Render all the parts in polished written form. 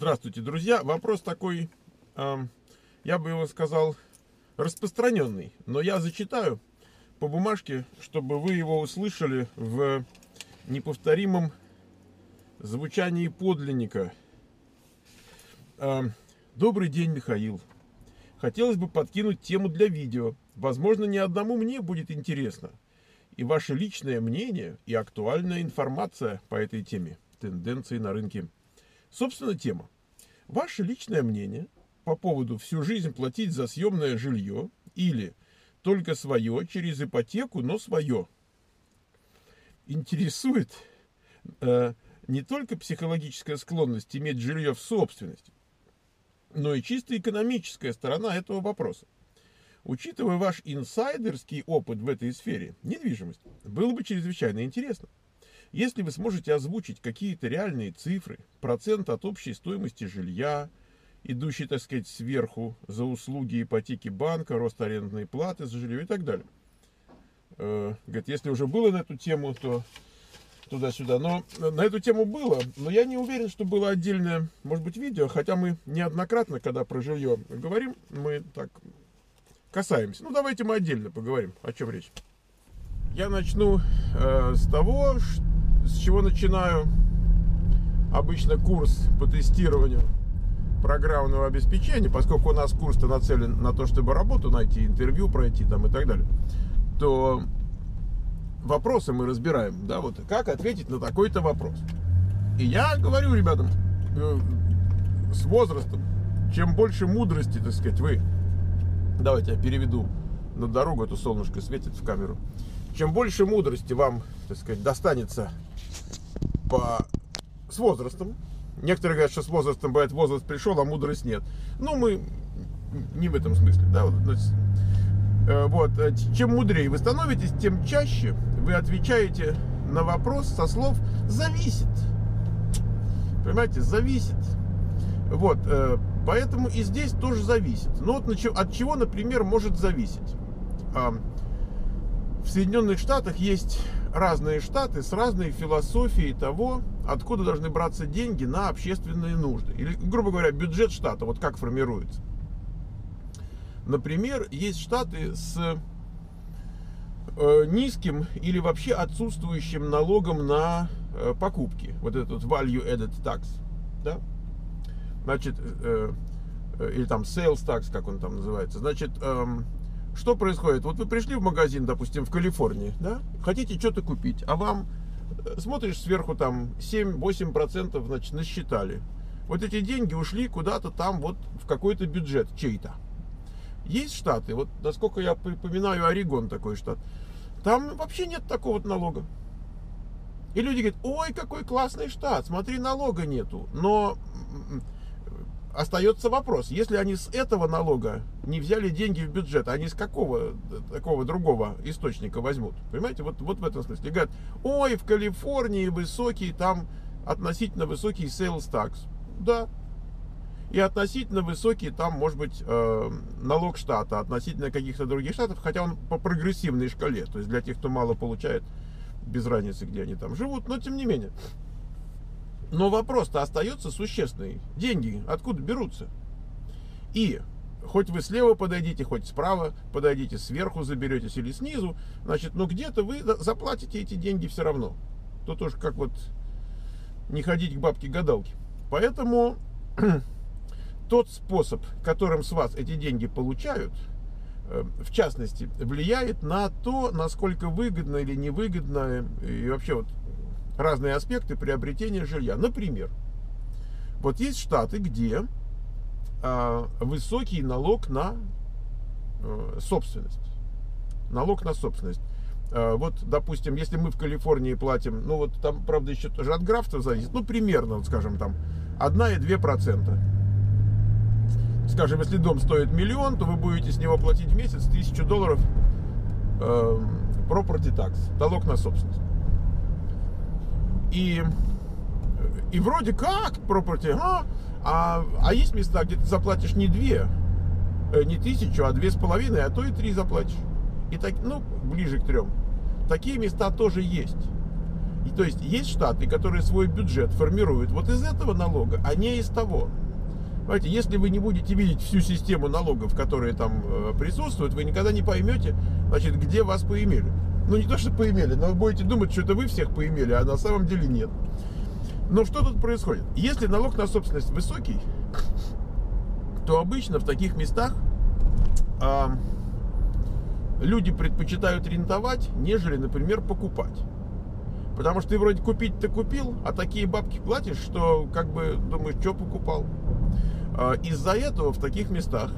Здравствуйте, друзья. Вопрос такой, я бы его сказал, распространенный. Но я зачитаю по бумажке, чтобы вы его услышали в неповторимом звучании подлинника. Добрый день, Михаил. Хотелось бы подкинуть тему для видео. Возможно, не одному мне будет интересно. И ваше личное мнение и актуальная информация по этой теме. Тенденции на рынке. Собственно, тема. Ваше личное мнение по поводу всю жизнь платить за съемное жилье или только свое через ипотеку, но свое. Интересует не только психологическая склонность иметь жилье в собственности, но и чисто экономическая сторона этого вопроса. Учитывая ваш инсайдерский опыт в этой сфере недвижимости, было бы чрезвычайно интересно. Если вы сможете озвучить какие-то реальные цифры, процент от общей стоимости жилья, идущий, так сказать, сверху за услуги ипотеки банка, рост арендной платы за жилье и так далее. Говорит, если уже было на эту тему, то туда-сюда. Но на эту тему было, но я не уверен, что было отдельное, может быть, видео, хотя мы неоднократно, когда про жилье говорим, мы так касаемся. Ну, давайте мы отдельно поговорим, о чем речь. Я начну с того, с чего начинаю обычно курс по тестированию программного обеспечения, поскольку у нас курс-то нацелен на то, чтобы работу найти, интервью пройти там и так далее, то вопросы мы разбираем, да, вот как ответить на такой-то вопрос. И я говорю ребятам, с возрастом, чем больше мудрости, так сказать, вы, давайте я переведу на дорогу, а то солнышко светит в камеру. Чем больше мудрости вам, так сказать, достанется с возрастом. Некоторые говорят, что с возрастом бывает, возраст пришел, а мудрость нет. Ну, мы не в этом смысле. Да? Вот. Чем мудрее вы становитесь, тем чаще вы отвечаете на вопрос со слов «зависит». Понимаете, зависит. Вот. Поэтому и здесь тоже зависит. Но вот от чего, например, может зависеть? В Соединенных Штатах есть разные штаты с разной философией того, откуда должны браться деньги на общественные нужды. Или, грубо говоря, бюджет штата, вот как формируется. Например, есть штаты с низким или вообще отсутствующим налогом на покупки. Вот этот value added tax. Да? Значит, или там sales tax, как он там называется. Значит, что происходит? Вот вы пришли в магазин, допустим, в Калифорнии, да? Хотите что-то купить, а вам, смотришь сверху, там 7-8%, значит, насчитали. Вот эти деньги ушли куда-то там, вот в какой-то бюджет чей-то. Есть штаты, вот насколько я припоминаю, Орегон такой штат, там вообще нет такого налога. И люди говорят, ой, какой классный штат, смотри, налога нету. Но остается вопрос, если они с этого налога не взяли деньги в бюджет, они с какого такого другого источника возьмут? Понимаете, вот в этом смысле. И говорят, ой, в Калифорнии высокий, там относительно высокий sales tax. Да. И относительно высокий там, может быть, налог штата, относительно каких-то других штатов, хотя он по прогрессивной шкале, то есть для тех, кто мало получает, без разницы, где они там живут, но тем не менее. Но вопрос-то остается существенный. Деньги откуда берутся? И хоть вы слева подойдите, хоть справа подойдите, сверху заберетесь или снизу, значит, ну где-то вы заплатите эти деньги все равно. Тут уж как вот не ходить к бабке-гадалке. Поэтому тот способ, которым с вас эти деньги получают, в частности, влияет на то, насколько выгодно или невыгодно, и вообще вот разные аспекты приобретения жилья. Например, вот есть штаты, где высокий налог на собственность. Налог на собственность. Вот, допустим, если мы в Калифорнии платим, ну вот там, правда, еще тоже от графства зависит, ну, примерно, вот, скажем, там 1,2%. Скажем, если дом стоит 1 миллион, то вы будете с него платить в месяц $1000 property tax, налог на собственность. И вроде как property, а есть места, где ты заплатишь не 2, не 1000, а 2,5, а то и 3 заплатишь. И так, ну, ближе к 3. Такие места тоже есть. И, то есть есть штаты, которые свой бюджет формируют вот из этого налога, а не из того. Понимаете, если вы не будете видеть всю систему налогов, которые там присутствуют, вы никогда не поймете, значит, где вас поимели. Ну, не то, что поимели, но вы будете думать, что это вы всех поимели, а на самом деле нет. Но что тут происходит? Если налог на собственность высокий, то обычно в таких местах люди предпочитают рентовать, нежели, например, покупать. Потому что ты вроде купить-то купил, а такие бабки платишь, что как бы думаешь, что покупал. Из-за этого в таких местах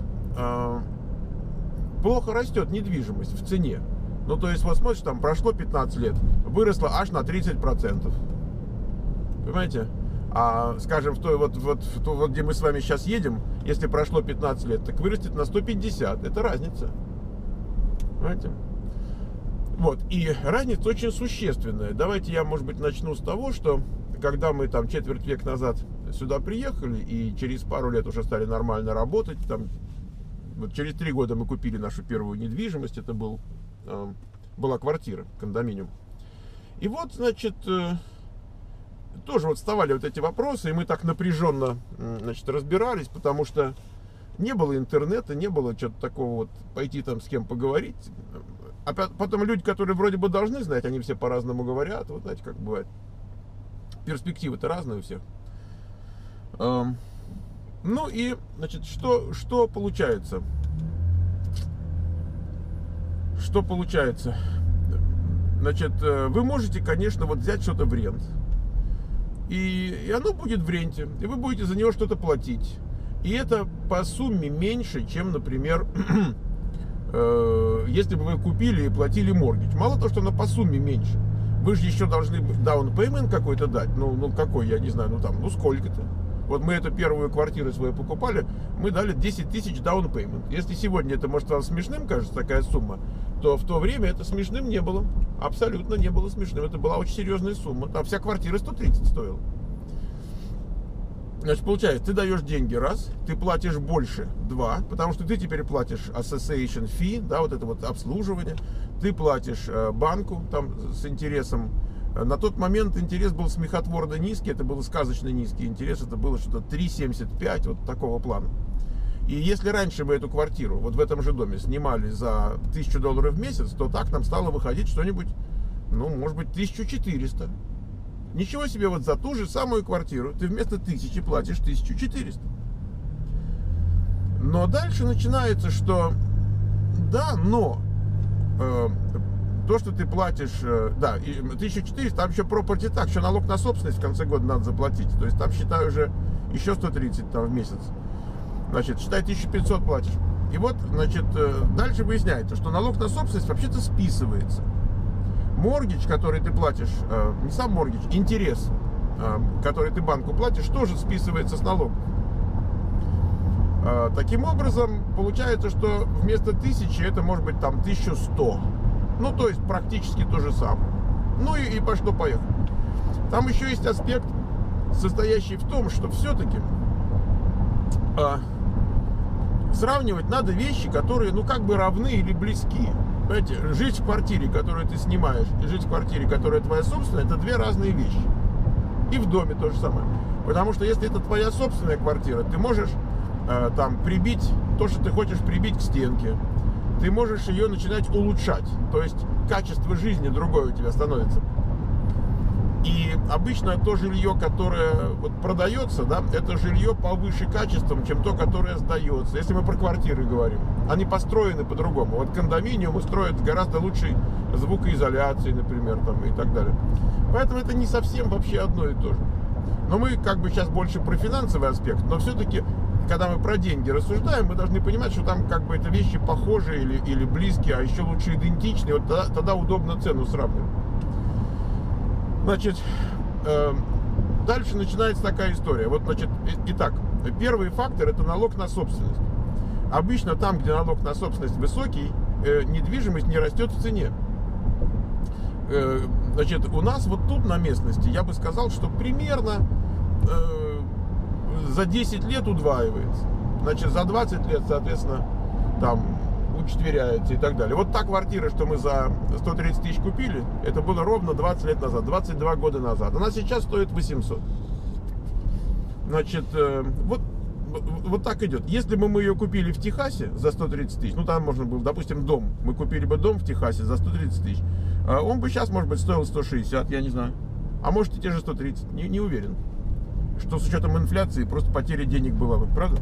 плохо растет недвижимость в цене. Ну, то есть, вот смотришь, там прошло 15 лет, выросло аж на 30%. Понимаете? А, скажем, в той, вот, где мы с вами сейчас едем, если прошло 15 лет, так вырастет на 150. Это разница. Понимаете? Вот. И разница очень существенная. Давайте я, может быть, начну с того, что когда мы там четверть века назад сюда приехали и через пару лет уже стали нормально работать, там, вот через 3 года мы купили нашу первую недвижимость, это была квартира, кондоминиум. И вот, значит, тоже вот вставали вот эти вопросы, и мы так напряженно, значит, разбирались, потому что не было интернета, не было чего-то такого вот, пойти там с кем поговорить. А потом люди, которые вроде бы должны знать, они все по-разному говорят, вот знаете, как бывает. Перспективы-то разные у всех. Ну и, значит, что получается? Что получается? Значит, вы можете, конечно, вот взять что-то в рент. И оно будет в ренте. И вы будете за него что-то платить. И это по сумме меньше, чем, например, если бы вы купили и платили моргидж. Мало того, что оно по сумме меньше. Вы же еще должны down payment какой-то дать. Ну какой, я не знаю, ну сколько-то. Вот мы эту первую квартиру свою покупали, мы дали 10 тысяч down payment. Если сегодня это, может, вам смешным кажется, такая сумма, то в то время это смешным не было. Абсолютно не было смешным. Это была очень серьезная сумма. Там вся квартира 130 стоила. Значит, получается, ты даешь деньги раз, ты платишь больше два, потому что ты теперь платишь association fee, да, вот это вот обслуживание, ты платишь банку там с интересом. На тот момент интерес был смехотворно низкий, это был сказочно низкий интерес, это было что-то 3,75, вот такого плана. И если раньше мы эту квартиру вот в этом же доме снимали за $1000 в месяц, то так нам стало выходить что-нибудь, ну, может быть, 1400. Ничего себе, вот за ту же самую квартиру ты вместо 1000 платишь 1400. Но дальше начинается, что да, но то, что ты платишь, да, 1400, там еще property tax, еще налог на собственность в конце года надо заплатить. То есть там, считай, уже еще 130 там, в месяц. Значит, считай, 1500 платишь. И вот, значит, дальше выясняется, что налог на собственность вообще-то списывается. Моргидж, который ты платишь, не сам моргидж, интерес, который ты банку платишь, тоже списывается с налогов. Таким образом, получается, что вместо 1000 это может быть там 1100. Ну, то есть практически то же самое. Ну и пошло-поехало. Там еще есть аспект, состоящий в том, что все-таки сравнивать надо вещи, которые, ну, как бы равны или близки. Понимаете, жить в квартире, которую ты снимаешь, и жить в квартире, которая твоя собственная, это две разные вещи. И в доме то же самое. Потому что если это твоя собственная квартира, ты можешь там прибить то, что ты хочешь прибить к стенке. Ты можешь ее начинать улучшать. То есть качество жизни другое у тебя становится. И обычно то жилье, которое вот продается, да, это жилье повыше качеством, чем то, которое сдается. Если мы про квартиры говорим, они построены по-другому. Вот кондоминиумы строят с гораздо лучшей звукоизоляцией, например, там, и так далее. Поэтому это не совсем вообще одно и то же. Но мы как бы сейчас больше про финансовый аспект, но все-таки, когда мы про деньги рассуждаем, мы должны понимать, что там как бы это вещи похожие или близкие, а еще лучше идентичные. Вот тогда удобно цену сравнивать. Значит, дальше начинается такая история. Вот, значит, итак, первый фактор — это налог на собственность. Обычно там, где налог на собственность высокий, недвижимость не растет в цене. Значит, у нас вот тут на местности, я бы сказал, что примерно за 10 лет удваивается. Значит, за 20 лет, соответственно, там учетверяется и так далее. Вот та квартира, что мы за 130 тысяч купили, это было ровно 20 лет назад, 22 года назад. Она сейчас стоит 800. Значит, вот так идет. Если бы мы ее купили в Техасе за 130 тысяч, ну там можно было, допустим, дом, мы купили бы дом в Техасе за 130 тысяч, он бы сейчас, может быть, стоил 160, я не знаю. А может и те же 130, не уверен. Что с учетом инфляции просто потеря денег была бы, правда?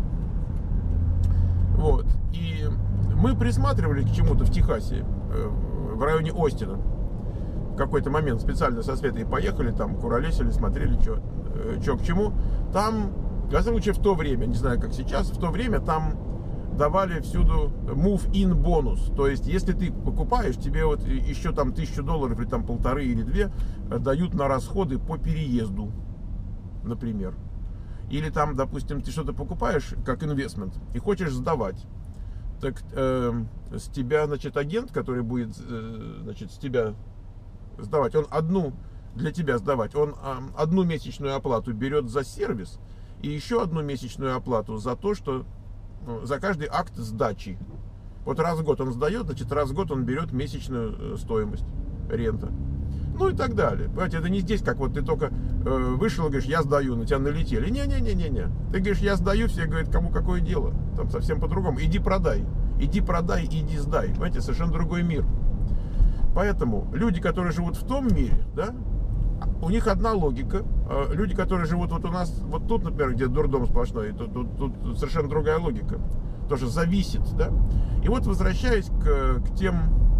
Вот. И мы присматривали к чему-то в Техасе, в районе Остина. В какой-то момент специально со Светой поехали, там куролесили, смотрели, что к чему. Там, в всяком случае, в то время, не знаю, как сейчас, в то время там давали всюду move-in бонус. То есть, если ты покупаешь, тебе вот еще там $1000 или там 1,5 или 2 дают на расходы по переезду, например. Или там, допустим, ты что-то покупаешь как инвестмент и хочешь сдавать. Так с тебя, значит, агент, который будет, значит, с тебя сдавать, он для тебя сдавать, он одну месячную оплату берет за сервис и еще одну месячную оплату за то, что за каждый акт сдачи. Вот раз в год он сдает, значит, раз в год он берет месячную стоимость, рента. Ну и так далее. Понимаете, это не здесь, как вот ты только вышел и говоришь, я сдаю, на тебя налетели. Не-не-не-не-не. Ты говоришь, я сдаю, все говорят, кому какое дело. Там совсем по-другому. Иди продай, иди сдай. Понимаете, совершенно другой мир. Поэтому люди, которые живут в том мире, да, у них одна логика. Люди, которые живут вот у нас, вот тут, например, где дурдом сплошной, тут совершенно другая логика. Тоже зависит, да. И вот, возвращаясь к тем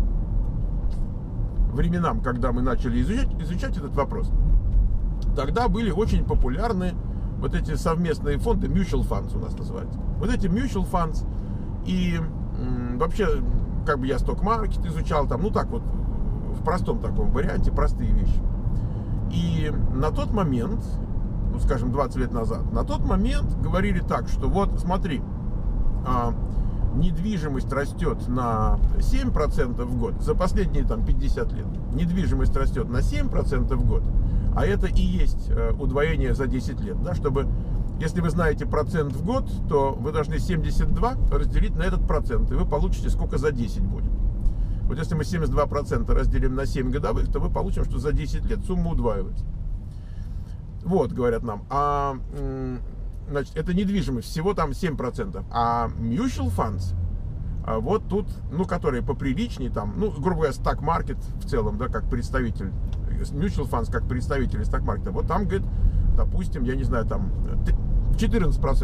временам, когда мы начали изучать этот вопрос, тогда были очень популярны вот эти совместные фонды, mutual funds у нас называются. Вот эти mutual funds и вообще, как бы я сток-маркет изучал, там, ну так вот, в простом таком варианте, простые вещи. И на тот момент, ну скажем, 20 лет назад, на тот момент говорили так, что вот смотри, недвижимость растет на 7% в год за последние там 50 лет. Недвижимость растет на 7% в год, а это и есть удвоение за 10 лет. Да? Чтобы, если вы знаете процент в год, то вы должны 72 разделить на этот процент, и вы получите, сколько за 10 будет. Вот если мы 72% разделим на 7 годовых, то мы получим, что за 10 лет сумма удваивается. Вот, говорят нам. Значит, это недвижимость, всего там 7%. А mutual funds, вот тут, ну, которые поприличнее, там, ну, грубо говоря, stock market в целом, да, как представитель, mutual funds как представитель stock market, вот там, говорит, допустим, я не знаю, там 14%.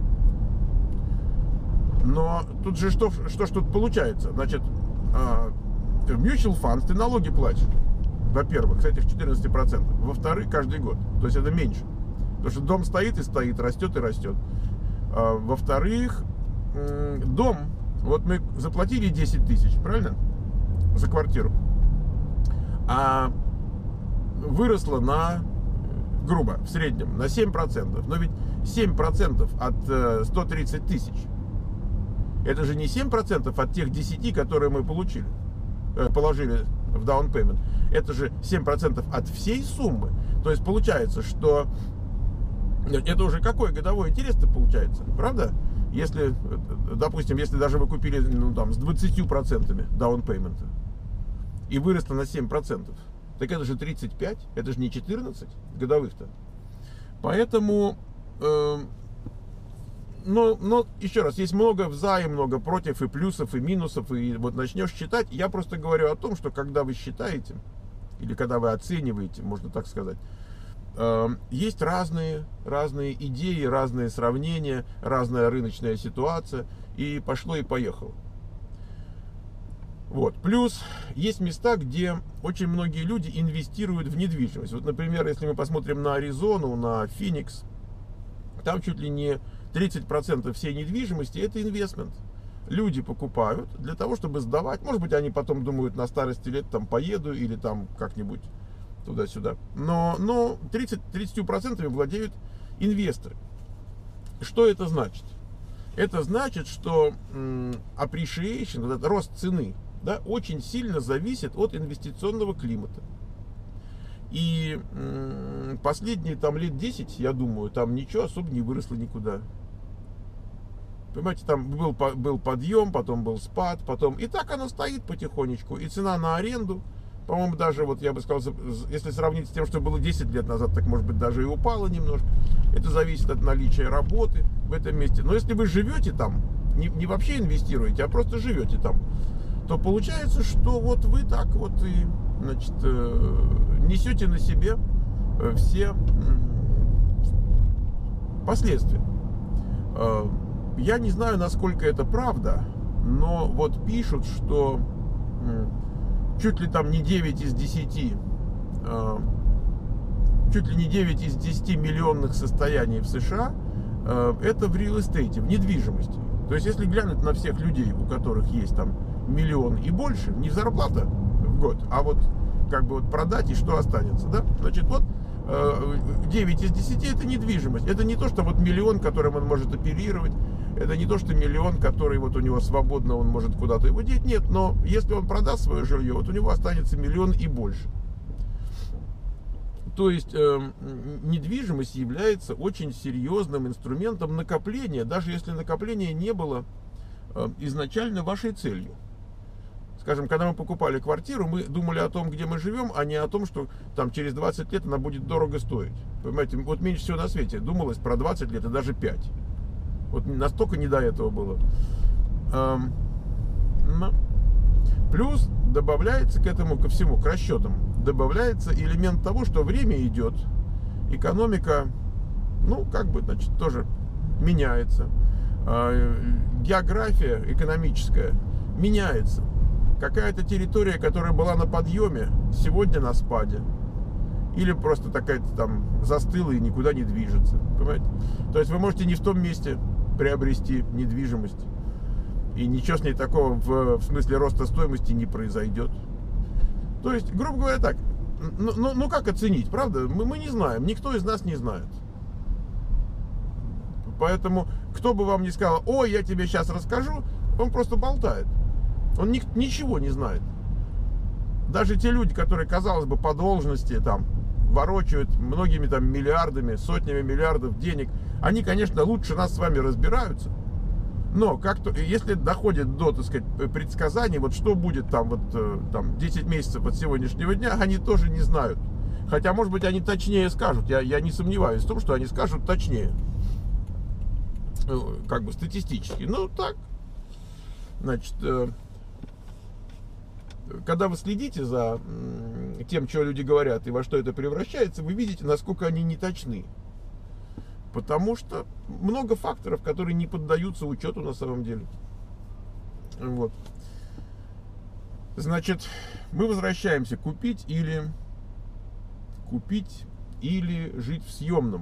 Но тут же что ж тут получается? Значит, в mutual funds ты налоги платишь, во-первых, с этих 14%, во-вторых, каждый год, то есть это меньше. Потому что дом стоит и стоит, растет и растет. Во-вторых, дом, вот мы заплатили 10 тысяч, правильно? За квартиру. А выросло на, грубо, в среднем, на 7%. Но ведь 7% от 130 тысяч, это же не 7% от тех 10, которые мы положили в down payment. Это же 7% от всей суммы. То есть получается, что это уже какой годовой интерес-то получается, правда? Если, допустим, если даже вы купили, ну, там, с 20% down payment и выросло на 7%, так это же 35, это же не 14 годовых-то. Поэтому, но еще раз, есть много за и много против, и плюсов, и минусов, и вот начнешь считать. Я просто говорю о том, что когда вы считаете, или когда вы оцениваете, можно так сказать, есть разные идеи, разные сравнения, разная рыночная ситуация, и пошло и поехало. Вот. Плюс есть места, где очень многие люди инвестируют в недвижимость. Вот, например, если мы посмотрим на Аризону, на Феникс, там чуть ли не 30% всей недвижимости это инвестмент. Люди покупают для того, чтобы сдавать. Может быть, они потом думают, на старости лет там поеду или там как-нибудь туда-сюда. Но 30% владеют инвесторы. Что это значит? Это значит, что appreciation, вот этот рост цены, да, очень сильно зависит от инвестиционного климата. И последние там лет 10, я думаю, там ничего особо не выросло никуда. Понимаете, там был подъем, потом был спад, потом... И так оно стоит потихонечку. И цена на аренду, по-моему, даже, вот я бы сказал, если сравнить с тем, что было 10 лет назад, так, может быть, даже и упало немножко. Это зависит от наличия работы в этом месте. Но если вы живете там, не вообще инвестируете, а просто живете там, то получается, что вот вы так вот и, значит, несете на себе все последствия. Я не знаю, насколько это правда, но вот пишут, что чуть ли там не 9 из 10, чуть ли не 9 из 10 миллионных состояний в США это в real estate, в недвижимости. То есть, если глянуть на всех людей, у которых есть там миллион и больше, не зарплата в год, а вот как бы вот продать и что останется, да? Значит, вот 9 из 10 это недвижимость. Это не то, что вот миллион, которым он может оперировать, это не то, что миллион, который вот у него свободно, он может куда-то его деть. Нет, но если он продаст свое жилье, вот у него останется миллион и больше. То есть недвижимость является очень серьезным инструментом накопления, даже если накопление не было изначально вашей целью. Скажем, когда мы покупали квартиру, мы думали о том, где мы живем, а не о том, что там через 20 лет она будет дорого стоить. Понимаете, вот меньше всего на свете думалось про 20 лет и даже 5. Вот настолько не до этого было. Плюс добавляется к этому, ко всему, к расчетам, добавляется элемент того, что время идет, экономика, ну, как бы, значит, тоже меняется. География экономическая меняется. Какая-то территория, которая была на подъеме, сегодня на спаде. Или просто такая-то там застыла и никуда не движется. Понимаете? То есть вы можете не в том месте приобрести недвижимость. И ничего с ней такого в смысле роста стоимости не произойдет. То есть, грубо говоря, так. Ну как оценить, правда? Мы не знаем. Никто из нас не знает. Поэтому, кто бы вам ни сказал, ой, я тебе сейчас расскажу, он просто болтает. Он ничего не знает. Даже те люди, которые, казалось бы, по должности там ворочают многими там миллиардами, сотнями миллиардов денег, они, конечно, лучше нас с вами разбираются. Но если доходит до, так сказать, предсказаний, вот что будет там, вот, там 10 месяцев от сегодняшнего дня, они тоже не знают. Хотя, может быть, они точнее скажут. Я не сомневаюсь в том, что они скажут точнее. Как бы статистически. Ну, так. Значит, когда вы следите за тем, что люди говорят и во что это превращается, вы видите, насколько они неточны. Потому что много факторов, которые не поддаются учету на самом деле. Вот. Значит, мы возвращаемся. Купить или жить в съемном.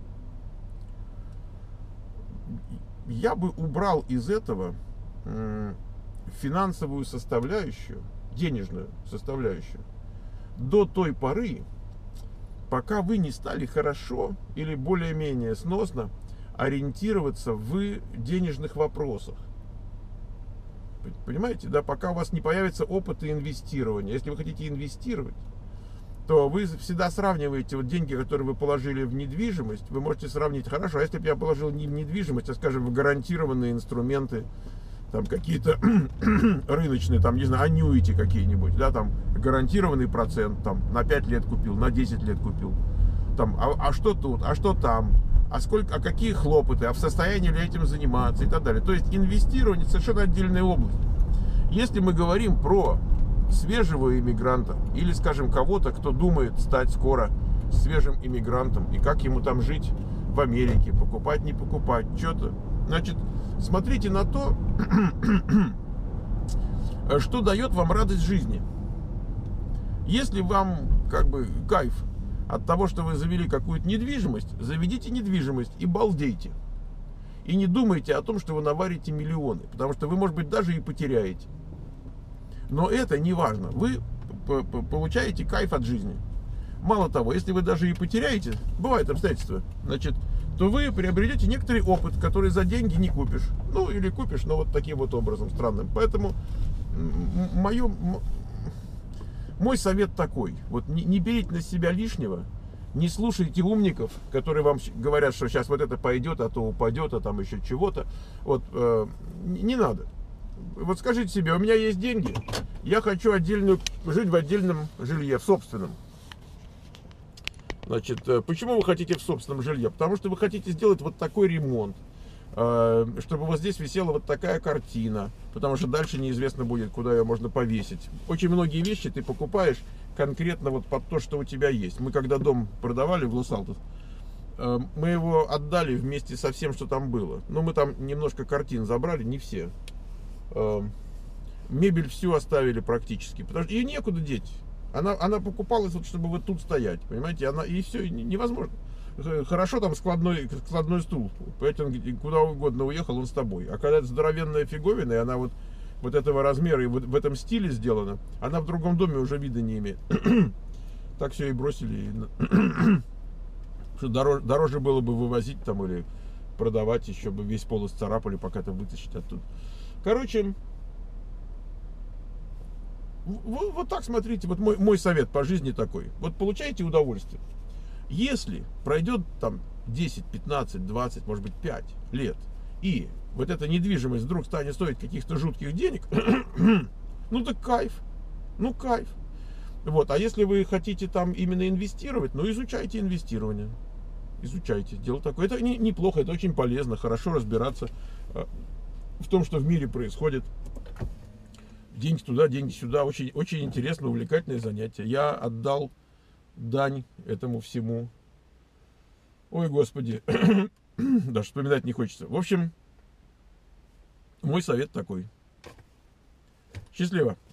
Я бы убрал из этого финансовую составляющую, денежную составляющую, до той поры, пока вы не стали хорошо или более-менее сносно ориентироваться в денежных вопросах. Понимаете, да, пока у вас не появится опыта инвестирования. Если вы хотите инвестировать, то вы всегда сравниваете вот деньги, которые вы положили в недвижимость, вы можете сравнить, хорошо, а если бы я положил не в недвижимость, а, скажем, в гарантированные инструменты, там какие-то рыночные, там, не знаю, аннуити какие-нибудь, да, там, гарантированный процент, там, на 5 лет купил, на 10 лет купил, там, а что тут, а что там, а какие хлопоты, а в состоянии ли этим заниматься и так далее. То есть инвестирование совершенно отдельная область. Если мы говорим про свежего иммигранта или, скажем, кого-то, кто думает стать скоро свежим иммигрантом и как ему там жить в Америке, покупать, не покупать, что-то, значит, смотрите на то, что дает вам радость жизни. Если вам как бы кайф от того, что вы завели какую-то недвижимость, заведите недвижимость и балдейте. И не думайте о том, что вы наварите миллионы, потому что вы, может быть, даже и потеряете. Но это не важно. Вы получаете кайф от жизни. Мало того, если вы даже и потеряете, бывают обстоятельства, значит, то вы приобретете некоторый опыт, который за деньги не купишь. Ну, или купишь, но вот таким вот образом странным. Поэтому мой совет такой. Вот не берите на себя лишнего, Не слушайте умников, которые вам говорят, что сейчас вот это пойдет, а то упадет, а там еще чего-то. Вот, не надо. Вот скажите себе, у меня есть деньги, я хочу жить в отдельном жилье, в собственном. Значит, почему вы хотите в собственном жилье? Потому что вы хотите сделать вот такой ремонт, чтобы вот здесь висела вот такая картина, потому что дальше неизвестно будет, куда ее можно повесить. Очень многие вещи ты покупаешь конкретно вот под то, что у тебя есть. Мы когда дом продавали в Лос-Алтос, мы его отдали вместе со всем, что там было. Но мы там немножко картин забрали, не все. Мебель всю оставили практически, потому что ее некуда деть. Она покупалась, вот, чтобы вот тут стоять, понимаете, и все, невозможно. Хорошо там складной стул, поэтому куда угодно уехал, он с тобой. А когда это здоровенная фиговина, и она вот этого размера и вот в этом стиле сделана, она в другом доме уже вида не имеет. Так все и бросили. Что дороже было бы вывозить там или продавать, еще бы весь пол исцарапали, пока это вытащить оттуда. Короче, вот так смотрите, вот мой совет по жизни такой. Вот получаете удовольствие. Если пройдет там 10, 15, 20, может быть 5 лет, и вот эта недвижимость вдруг станет стоить каких-то жутких денег, ну так кайф, ну кайф. Вот, а если вы хотите там именно инвестировать, ну изучайте инвестирование. Изучайте, дело такое. Это неплохо, это очень полезно, хорошо разбираться в том, что в мире происходит. Деньги туда, деньги сюда. Очень, очень интересно, увлекательное занятие. Я отдал дань этому всему. Ой, Господи. Даже вспоминать не хочется. В общем, мой совет такой. Счастливо.